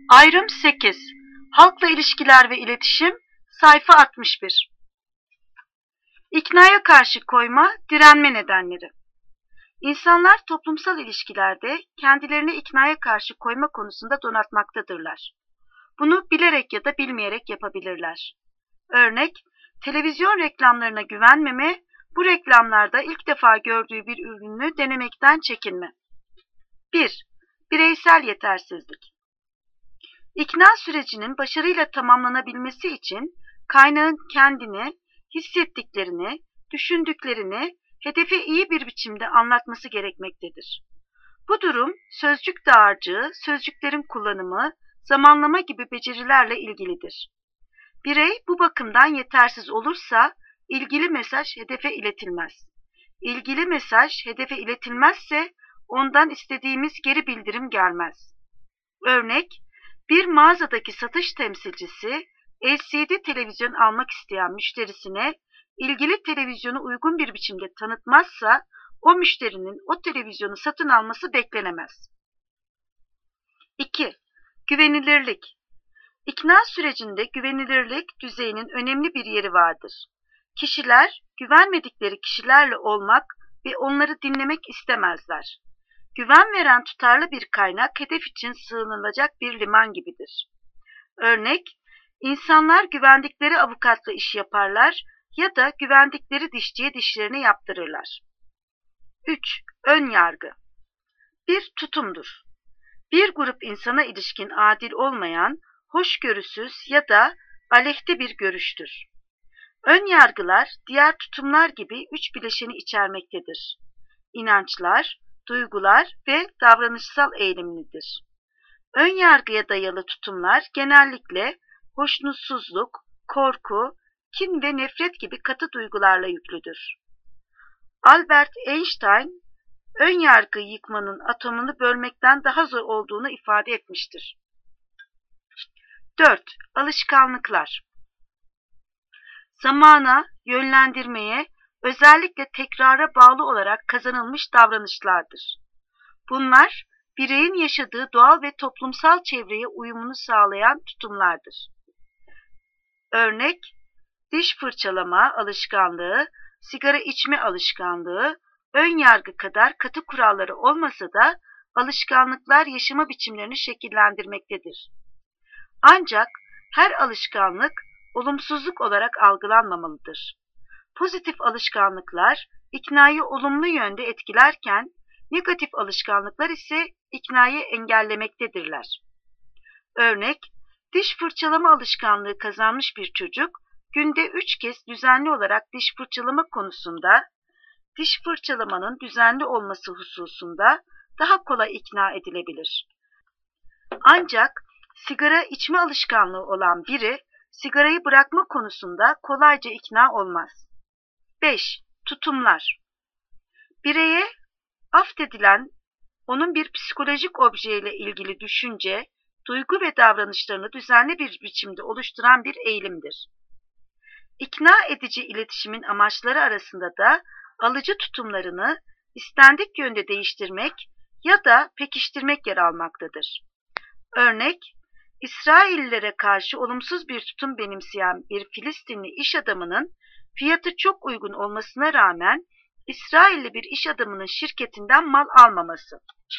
Ayrım 8. Halkla ilişkiler ve iletişim, sayfa 61. İknaya karşı koyma, direnme nedenleri. İnsanlar toplumsal ilişkilerde kendilerini iknaya karşı koyma konusunda donatmaktadırlar. Bunu bilerek ya da bilmeyerek yapabilirler. Örnek, televizyon reklamlarına güvenmeme, bu reklamlarda ilk defa gördüğü bir ürünü denemekten çekinme. 1. Bireysel yetersizlik. İkna sürecinin başarıyla tamamlanabilmesi için kaynağın kendini, hissettiklerini, düşündüklerini hedefe iyi bir biçimde anlatması gerekmektedir. Bu durum sözcük dağarcığı, sözcüklerin kullanımı, zamanlama gibi becerilerle ilgilidir. Birey bu bakımdan yetersiz olursa ilgili mesaj hedefe iletilmez. İlgili mesaj hedefe iletilmezse ondan istediğimiz geri bildirim gelmez. Örnek, bir mağazadaki satış temsilcisi LCD televizyon almak isteyen müşterisine ilgili televizyonu uygun bir biçimde tanıtmazsa o müşterinin o televizyonu satın alması beklenemez. 2. Güvenilirlik. İkna sürecinde güvenilirlik düzeyinin önemli bir yeri vardır. Kişiler güvenmedikleri kişilerle olmak ve onları dinlemek istemezler. Güven veren tutarlı bir kaynak hedef için sığınılacak bir liman gibidir. Örnek, insanlar güvendikleri avukatla iş yaparlar ya da güvendikleri dişçiye dişlerini yaptırırlar. 3. Ön yargı. Bir tutumdur. Bir grup insana ilişkin adil olmayan, hoşgörüsüz ya da aleyhte bir görüştür. Ön yargılar diğer tutumlar gibi üç bileşeni içermektedir. İnançlar, duygular ve davranışsal eğilimlidir. Ön yargıya dayalı tutumlar genellikle hoşnutsuzluk, korku, kin ve nefret gibi katı duygularla yüklüdür. Albert Einstein, ön yargıyı yıkmanın atomunu bölmekten daha zor olduğunu ifade etmiştir. 4. Alışkanlıklar. Zamana, yönlendirmeye, özellikle tekrara bağlı olarak kazanılmış davranışlardır. Bunlar, bireyin yaşadığı doğal ve toplumsal çevreye uyumunu sağlayan tutumlardır. Örnek, diş fırçalama alışkanlığı, sigara içme alışkanlığı, ön yargı kadar katı kuralları olmasa da alışkanlıklar yaşama biçimlerini şekillendirmektedir. Ancak her alışkanlık olumsuzluk olarak algılanmamalıdır. Pozitif alışkanlıklar iknayı olumlu yönde etkilerken negatif alışkanlıklar ise iknayı engellemektedirler. Örnek, diş fırçalama alışkanlığı kazanmış bir çocuk günde 3 kez düzenli olarak diş fırçalama konusunda, diş fırçalamanın düzenli olması hususunda daha kolay ikna edilebilir. Ancak sigara içme alışkanlığı olan biri sigarayı bırakma konusunda kolayca ikna olmaz. 5. Tutumlar. Bireye affedilen, onun bir psikolojik objeyle ilgili düşünce, duygu ve davranışlarını düzenli bir biçimde oluşturan bir eğilimdir. İkna edici iletişimin amaçları arasında da alıcı tutumlarını istendik yönde değiştirmek ya da pekiştirmek yer almaktadır. Örnek, İsraillilere karşı olumsuz bir tutum benimseyen bir Filistinli iş adamının fiyatı çok uygun olmasına rağmen İsrailli bir iş adamının şirketinden mal almaması.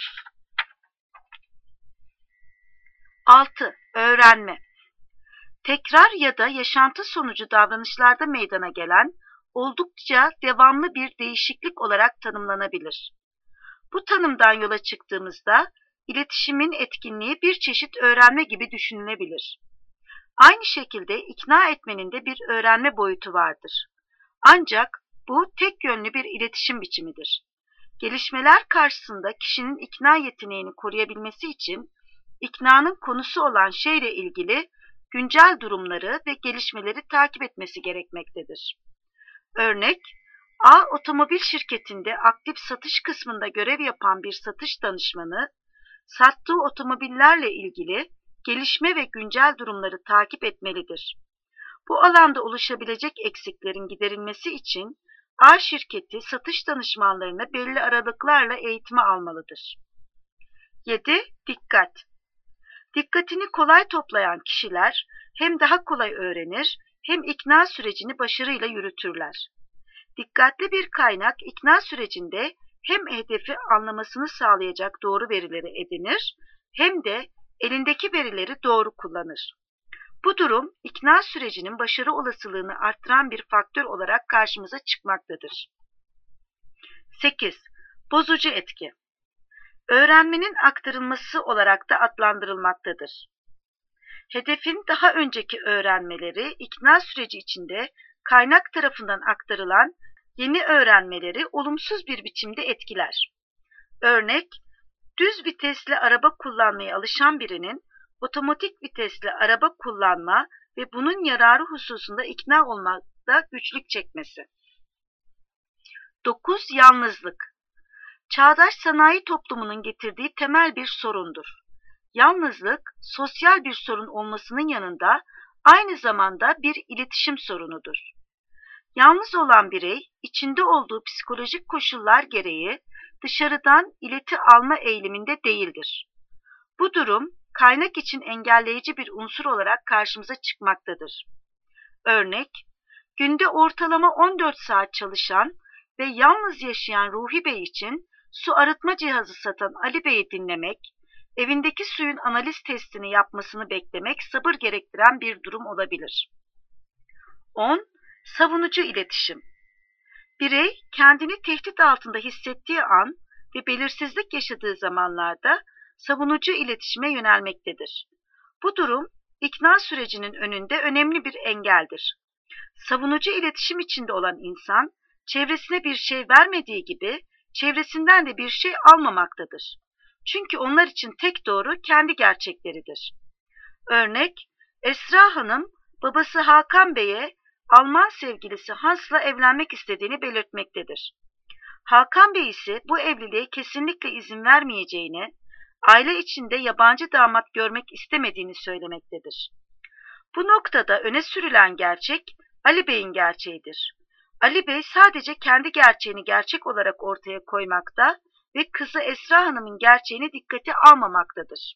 6. Öğrenme. Tekrar ya da yaşantı sonucu davranışlarda meydana gelen oldukça devamlı bir değişiklik olarak tanımlanabilir. Bu tanımdan yola çıktığımızda iletişimin etkinliği bir çeşit öğrenme gibi düşünülebilir. Aynı şekilde ikna etmenin de bir öğrenme boyutu vardır. Ancak bu tek yönlü bir iletişim biçimidir. Gelişmeler karşısında kişinin ikna yeteneğini koruyabilmesi için iknanın konusu olan şeyle ilgili güncel durumları ve gelişmeleri takip etmesi gerekmektedir. Örnek, A otomobil şirketinde aktif satış kısmında görev yapan bir satış danışmanı, sattığı otomobillerle ilgili gelişme ve güncel durumları takip etmelidir. Bu alanda oluşabilecek eksiklerin giderilmesi için A şirketi satış danışmanlarını belli aralıklarla eğitime almalıdır. 7. Dikkat. Dikkatini kolay toplayan kişiler hem daha kolay öğrenir hem ikna sürecini başarıyla yürütürler. Dikkatli bir kaynak ikna sürecinde hem hedefi anlamasını sağlayacak doğru verileri edinir hem de elindeki verileri doğru kullanır. Bu durum ikna sürecinin başarı olasılığını arttıran bir faktör olarak karşımıza çıkmaktadır. 8. Bozucu etki. Öğrenmenin aktarılması olarak da adlandırılmaktadır. Hedefin daha önceki öğrenmeleri ikna süreci içinde kaynak tarafından aktarılan yeni öğrenmeleri olumsuz bir biçimde etkiler. Örnek, düz vitesli araba kullanmaya alışan birinin otomatik vitesli araba kullanma ve bunun yararı hususunda ikna olmakta güçlük çekmesi. 9. Yalnızlık. Çağdaş sanayi toplumunun getirdiği temel bir sorundur. Yalnızlık, sosyal bir sorun olmasının yanında aynı zamanda bir iletişim sorunudur. Yalnız olan birey, içinde olduğu psikolojik koşullar gereği dışarıdan ileti alma eğiliminde değildir. Bu durum, kaynak için engelleyici bir unsur olarak karşımıza çıkmaktadır. Örnek, günde ortalama 14 saat çalışan ve yalnız yaşayan Ruhi Bey için su arıtma cihazı satan Ali Bey'i dinlemek, evindeki suyun analiz testini yapmasını beklemek sabır gerektiren bir durum olabilir. 10. Savunucu iletişim. Birey kendini tehdit altında hissettiği an ve belirsizlik yaşadığı zamanlarda savunucu iletişime yönelmektedir. Bu durum ikna sürecinin önünde önemli bir engeldir. Savunucu iletişim içinde olan insan çevresine bir şey vermediği gibi çevresinden de bir şey almamaktadır. Çünkü onlar için tek doğru kendi gerçekleridir. Örnek, Esra Hanım babası Hakan Bey'e Alman sevgilisi Hans'la evlenmek istediğini belirtmektedir. Hakan Bey ise bu evliliğe kesinlikle izin vermeyeceğini, aile içinde yabancı damat görmek istemediğini söylemektedir. Bu noktada öne sürülen gerçek Ali Bey'in gerçeğidir. Ali Bey sadece kendi gerçeğini gerçek olarak ortaya koymakta ve kızı Esra Hanım'ın gerçeğini dikkate almamaktadır.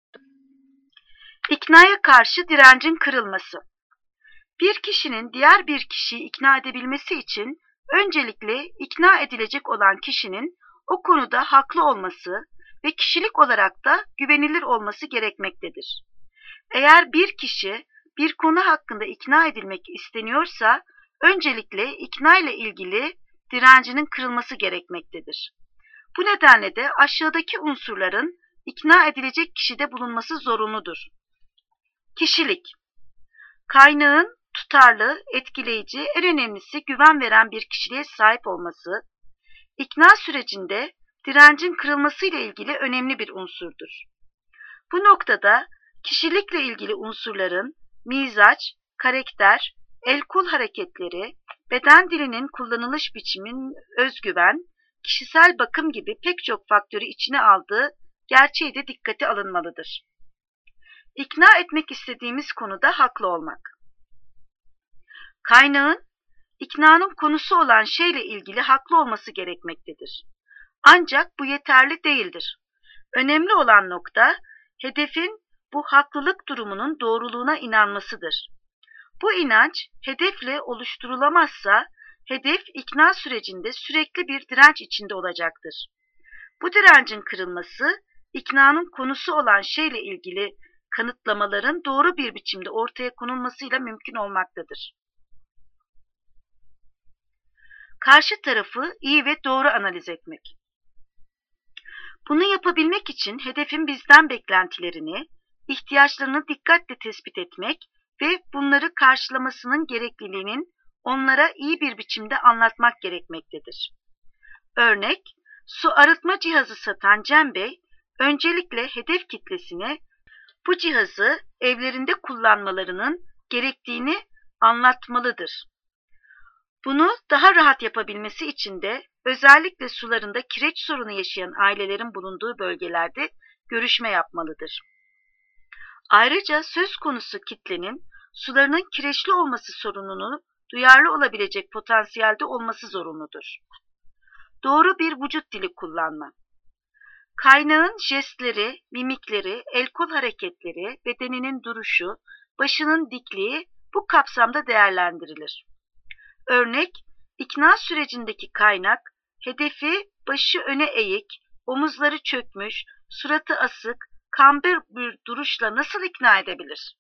İknaya karşı direncin kırılması. Bir kişinin diğer bir kişiyi ikna edebilmesi için öncelikle ikna edilecek olan kişinin o konuda haklı olması ve kişilik olarak da güvenilir olması gerekmektedir. Eğer bir kişi bir konu hakkında ikna edilmek isteniyorsa öncelikle ikna ile ilgili direncinin kırılması gerekmektedir. Bu nedenle de aşağıdaki unsurların ikna edilecek kişide bulunması zorunludur. Kişilik. Kaynağın tutarlı, etkileyici, en önemlisi güven veren bir kişiliğe sahip olması, ikna sürecinde direncin kırılması ile ilgili önemli bir unsurdur. Bu noktada kişilikle ilgili unsurların mizaç, karakter, el-kol hareketleri, beden dilinin kullanılış biçimin özgüven, kişisel bakım gibi pek çok faktörü içine aldığı gerçeği de dikkate alınmalıdır. İkna etmek istediğimiz konuda haklı olmak. Kaynağın, iknanın konusu olan şeyle ilgili haklı olması gerekmektedir. Ancak bu yeterli değildir. Önemli olan nokta, hedefin bu haklılık durumunun doğruluğuna inanmasıdır. Bu inanç, hedefle oluşturulamazsa, hedef ikna sürecinde sürekli bir direnç içinde olacaktır. Bu direncin kırılması, iknanın konusu olan şeyle ilgili kanıtlamaların doğru bir biçimde ortaya konulmasıyla mümkün olmaktadır. Karşı tarafı iyi ve doğru analiz etmek. Bunu yapabilmek için hedefin bizden beklentilerini, ihtiyaçlarını dikkatle tespit etmek ve bunları karşılamasının gerekliliğinin onlara iyi bir biçimde anlatmak gerekmektedir. Örnek, su arıtma cihazı satan Cem Bey, öncelikle hedef kitlesine bu cihazı evlerinde kullanmalarının gerektiğini anlatmalıdır. Bunu daha rahat yapabilmesi için de özellikle sularında kireç sorunu yaşayan ailelerin bulunduğu bölgelerde görüşme yapmalıdır. Ayrıca söz konusu kitlenin sularının kireçli olması sorununu duyarlı olabilecek potansiyelde olması zorunludur. Doğru bir vücut dili kullanma. Kaynağın jestleri, mimikleri, el-kol hareketleri, bedeninin duruşu, başının dikliği bu kapsamda değerlendirilir. Örnek, ikna sürecindeki kaynak, hedefi başı öne eğik, omuzları çökmüş, suratı asık, kambur bir duruşla nasıl ikna edebilir?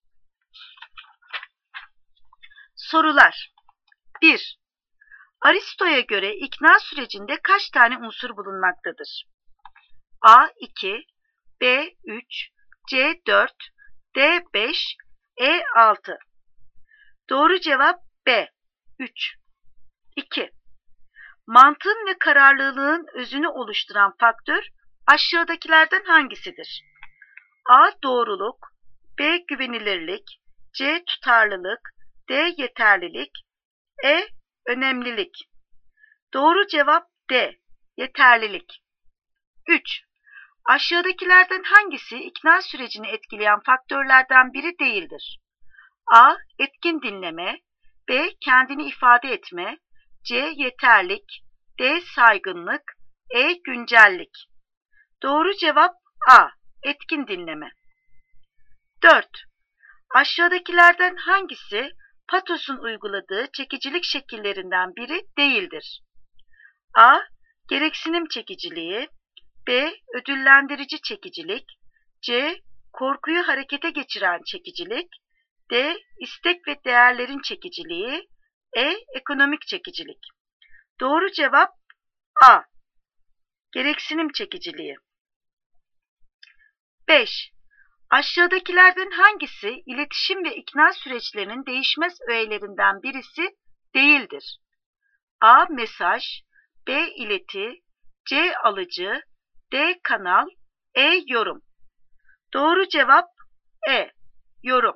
Sorular. 1. Aristo'ya göre ikna sürecinde kaç tane unsur bulunmaktadır? A. 2, B. 3, C. 4, D. 5, E. 6. Doğru cevap B. 3. 2. Mantığın ve kararlılığın özünü oluşturan faktör aşağıdakilerden hangisidir? A. Doğruluk, B. Güvenilirlik, C. Tutarlılık, D. Yeterlilik, E. Önemlilik. Doğru cevap D. Yeterlilik. 3. Aşağıdakilerden hangisi ikna sürecini etkileyen faktörlerden biri değildir? A. Etkin dinleme, B. Kendini ifade etme, C. Yeterlik, D. Saygınlık, E. Güncellik. Doğru cevap A. Etkin dinleme. 4. Aşağıdakilerden hangisi Patos'un uyguladığı çekicilik şekillerinden biri değildir? A. Gereksinim çekiciliği, B. Ödüllendirici çekicilik, C. Korkuyu harekete geçiren çekicilik, D. İstek ve değerlerin çekiciliği, E. Ekonomik çekicilik. Doğru cevap A. Gereksinim çekiciliği. 5. Aşağıdakilerden hangisi iletişim ve ikna süreçlerinin değişmez öğelerinden birisi değildir? A. Mesaj, B. İleti, C. Alıcı, D. Kanal, E. Yorum. Doğru cevap E. Yorum.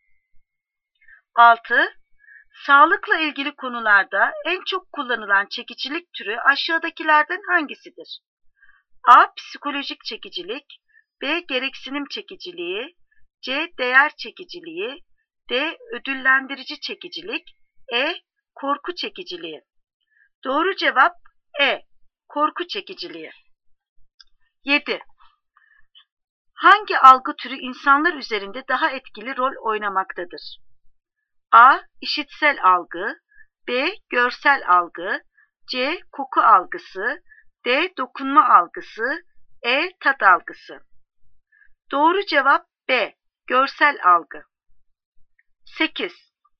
6. Sağlıkla ilgili konularda en çok kullanılan çekicilik türü aşağıdakilerden hangisidir? A. Psikolojik çekicilik, B. Gereksinim çekiciliği, C. Değer çekiciliği, D. Ödüllendirici çekicilik, E. Korku çekiciliği. Doğru cevap E. Korku çekiciliği. 7. Hangi algı türü insanlar üzerinde daha etkili rol oynamaktadır? A. İşitsel algı, B. Görsel algı, C. Koku algısı, D. Dokunma algısı, E. Tat algısı. Doğru cevap B. Görsel algı. 8.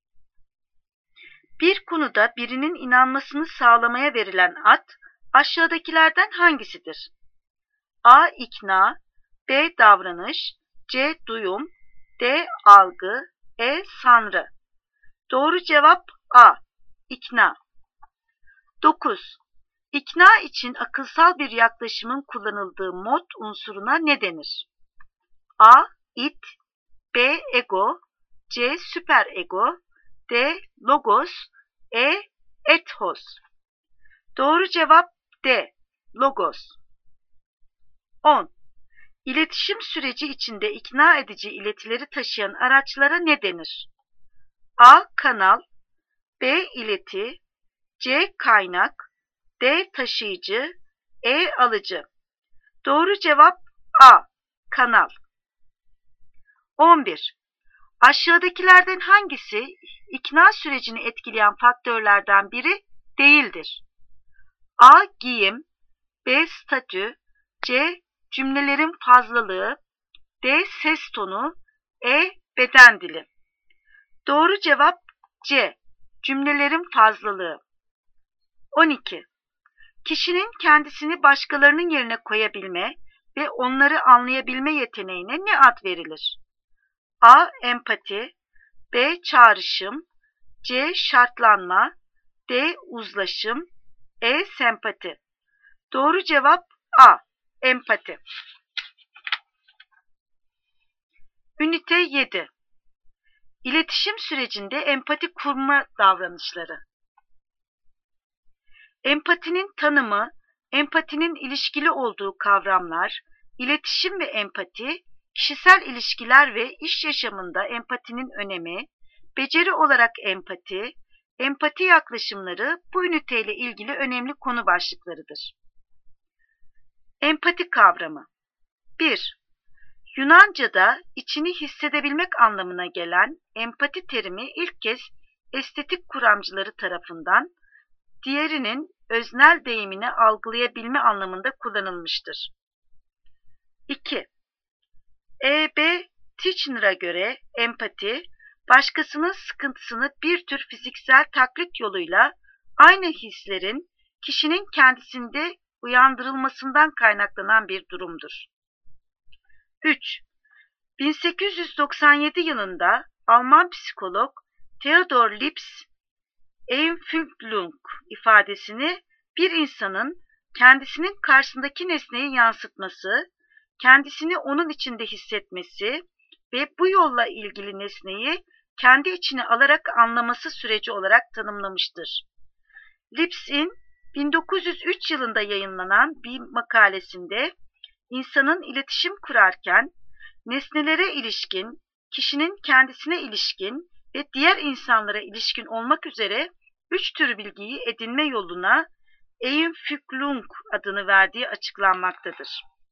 Bir konuda birinin inanmasını sağlamaya verilen ad aşağıdakilerden hangisidir? A. İkna, B. Davranış, C. Duyum, D. Algı, E. Sanrı. Doğru cevap A. İkna. 9. İkna için akılsal bir yaklaşımın kullanıldığı mod unsuruna ne denir? A. İt, B. Ego, C. Süperego, D. Logos, E. Ethos. Doğru cevap D. Logos. 10. İletişim süreci içinde ikna edici iletileri taşıyan araçlara ne denir? A. Kanal, B. İleti, C. Kaynak, D. Taşıyıcı, E. Alıcı. Doğru cevap A. Kanal. 11. Aşağıdakilerden hangisi ikna sürecini etkileyen faktörlerden biri değildir? A. Giyim, B. Statü, C. Cümlelerin fazlalığı, D. Ses tonu, E. Beden dili. Doğru cevap C. Cümlelerin fazlalığı. 12. Kişinin kendisini başkalarının yerine koyabilme ve onları anlayabilme yeteneğine ne ad verilir? A. Empati, B. Çağrışım, C. Şartlanma, D. Uzlaşım, E. Sempati. Doğru cevap A. Empati. Ünite 7. İletişim sürecinde empati kurma davranışları. Empatinin tanımı, empatinin ilişkili olduğu kavramlar, iletişim ve empati, kişisel ilişkiler ve iş yaşamında empatinin önemi, beceri olarak empati, empati yaklaşımları bu üniteyle ilgili önemli konu başlıklarıdır. Empati kavramı. 1. Yunanca'da içini hissedebilmek anlamına gelen empati terimi ilk kez estetik kuramcıları tarafından diğerinin öznel deyimini algılayabilme anlamında kullanılmıştır. 2. E.B. Titchener'a göre empati, başkasının sıkıntısını bir tür fiziksel taklit yoluyla aynı hislerin kişinin kendisinde uyandırılmasından kaynaklanan bir durumdur. 3. 1897 yılında Alman psikolog Theodor Lipps, Empfindung ifadesini bir insanın kendisinin karşısındaki nesneyi yansıtması, kendisini onun içinde hissetmesi ve bu yolla ilgili nesneyi kendi içine alarak anlaması süreci olarak tanımlamıştır. Lipps'in 1903 yılında yayınlanan bir makalesinde insanın iletişim kurarken nesnelere ilişkin, kişinin kendisine ilişkin ve diğer insanlara ilişkin olmak üzere 3 tür bilgiyi edinme yoluna Empfindung adını verdiği açıklanmaktadır.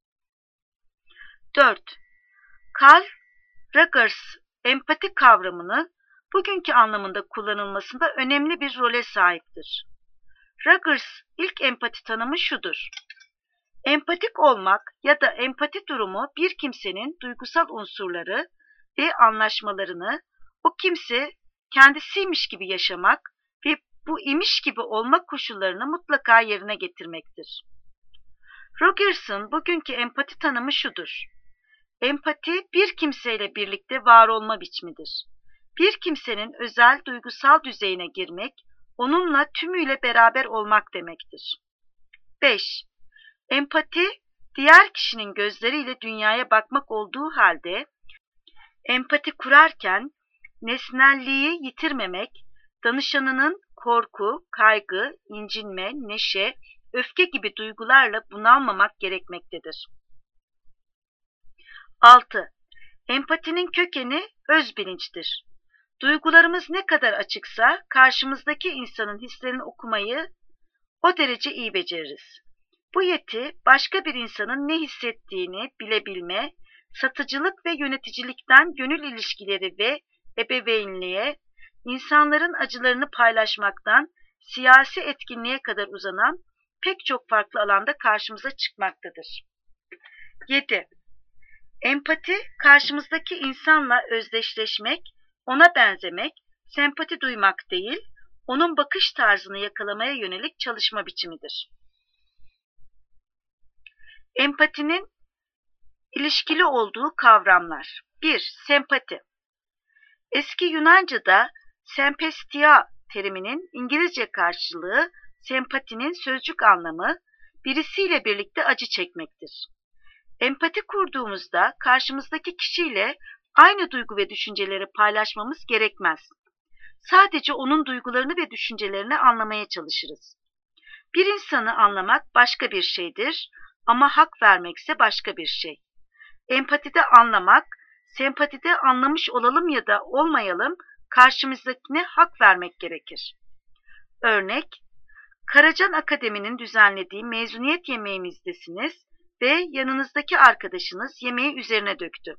4. Carl Rogers empati kavramını bugünkü anlamında kullanılmasında önemli bir role sahiptir. Rogers ilk empati tanımı şudur: empatik olmak ya da empati durumu bir kimsenin duygusal unsurları ve anlaşmalarını o kimse kendisiymiş gibi yaşamak ve bu imiş gibi olma koşullarını mutlaka yerine getirmektir. Rogers'ın bugünkü empati tanımı şudur: empati bir kimseyle birlikte var olma biçimidir. Bir kimsenin özel duygusal düzeyine girmek, onunla tümüyle beraber olmak demektir. 5. Empati, diğer kişinin gözleriyle dünyaya bakmak olduğu halde, empati kurarken nesnelliği yitirmemek, danışanının korku, kaygı, incinme, neşe, öfke gibi duygularla bunalmamak gerekmektedir. 6. Empatinin kökeni özbilinçtir. Duygularımız ne kadar açıksa karşımızdaki insanın hislerini okumayı o derece iyi beceririz. Bu yeti başka bir insanın ne hissettiğini bilebilme, satıcılık ve yöneticilikten gönül ilişkileri ve ebeveynliğe, insanların acılarını paylaşmaktan siyasi etkinliğe kadar uzanan pek çok farklı alanda karşımıza çıkmaktadır. 7. Empati, karşımızdaki insanla özdeşleşmek, ona benzemek, sempati duymak değil, onun bakış tarzını yakalamaya yönelik çalışma biçimidir. Empatinin ilişkili olduğu kavramlar. 1. Sempati. Eski Yunanca'da sempestia teriminin İngilizce karşılığı sempatinin sözcük anlamı birisiyle birlikte acı çekmektir. Empati kurduğumuzda karşımızdaki kişiyle aynı duygu ve düşünceleri paylaşmamız gerekmez. Sadece onun duygularını ve düşüncelerini anlamaya çalışırız. Bir insanı anlamak başka bir şeydir ama hak vermekse başka bir şey. Empatide anlamak, sempatide anlamış olalım ya da olmayalım, karşımızdakine hak vermek gerekir. Örnek, Karacan Akademi'nin düzenlediği mezuniyet yemeğimizdesiniz ve yanınızdaki arkadaşınız yemeği üzerine döktü.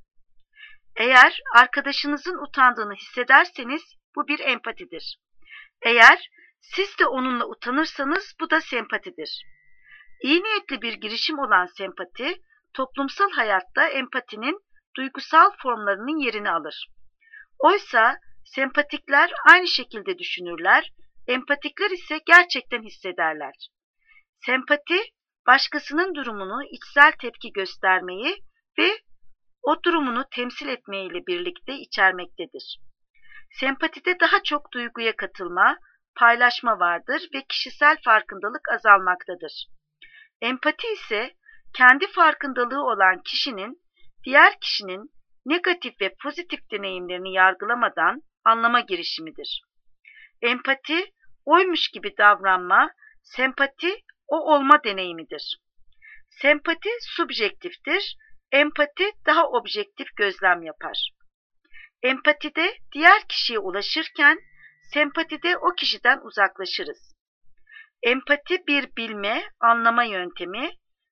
Eğer arkadaşınızın utandığını hissederseniz bu bir empatidir. Eğer siz de onunla utanırsanız bu da sempatidir. İyi niyetli bir girişim olan sempati, toplumsal hayatta empatinin duygusal formlarının yerini alır. Oysa sempatikler aynı şekilde düşünürler, empatikler ise gerçekten hissederler. Sempati, başkasının durumunu içsel tepki göstermeyi ve o durumunu temsil etmeyle birlikte içermektedir. Sempatide daha çok duyguya katılma, paylaşma vardır ve kişisel farkındalık azalmaktadır. Empati ise kendi farkındalığı olan kişinin diğer kişinin negatif ve pozitif deneyimlerini yargılamadan anlama girişimidir. Empati, oymuş gibi davranma, sempati, o olma deneyimidir. Sempati subjektiftir, empati daha objektif gözlem yapar. Empatide diğer kişiye ulaşırken, sempatide o kişiden uzaklaşırız. Empati bir bilme, anlama yöntemi,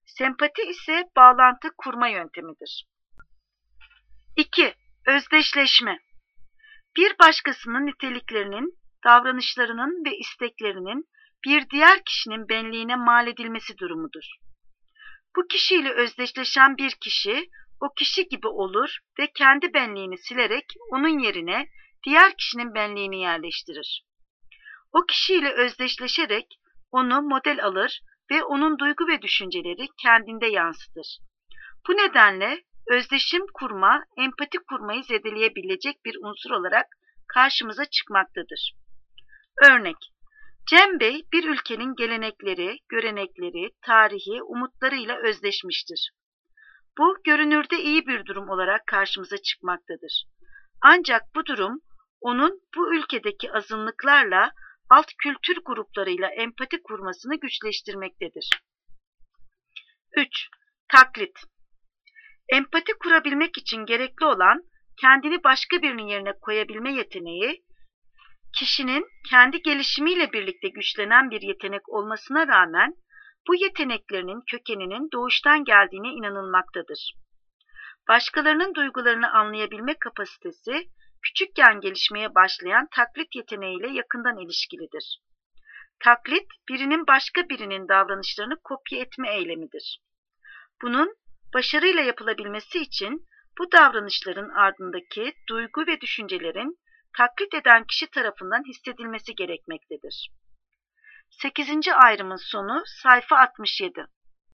Sempati ise bağlantı kurma yöntemidir. 2. Özdeşleşme. Bir başkasının niteliklerinin, davranışlarının ve isteklerinin bir diğer kişinin benliğine mal edilmesi durumudur. Bu kişiyle özdeşleşen bir kişi, o kişi gibi olur ve kendi benliğini silerek onun yerine diğer kişinin benliğini yerleştirir. O kişiyle özdeşleşerek onu model alır ve onun duygu ve düşünceleri kendinde yansıtır. Bu nedenle özdeşim kurma, empati kurmayı zedeleyebilecek bir unsur olarak karşımıza çıkmaktadır. Örnek: Cem Bey bir ülkenin gelenekleri, görenekleri, tarihi, umutlarıyla özdeşmiştir. Bu görünürde iyi bir durum olarak karşımıza çıkmaktadır. Ancak bu durum onun bu ülkedeki azınlıklarla, alt kültür gruplarıyla empati kurmasını güçleştirmektedir. 3. Taklit. Empati kurabilmek için gerekli olan kendini başka birinin yerine koyabilme yeteneği, kişinin kendi gelişimiyle birlikte güçlenen bir yetenek olmasına rağmen bu yeteneklerinin kökeninin doğuştan geldiğine inanılmaktadır. Başkalarının duygularını anlayabilme kapasitesi, küçükken gelişmeye başlayan taklit yeteneğiyle yakından ilişkilidir. Taklit, birinin başka birinin davranışlarını kopya etme eylemidir. Bunun başarıyla yapılabilmesi için bu davranışların ardındaki duygu ve düşüncelerin taklit eden kişi tarafından hissedilmesi gerekmektedir. 8. ayrımın sonu sayfa 67.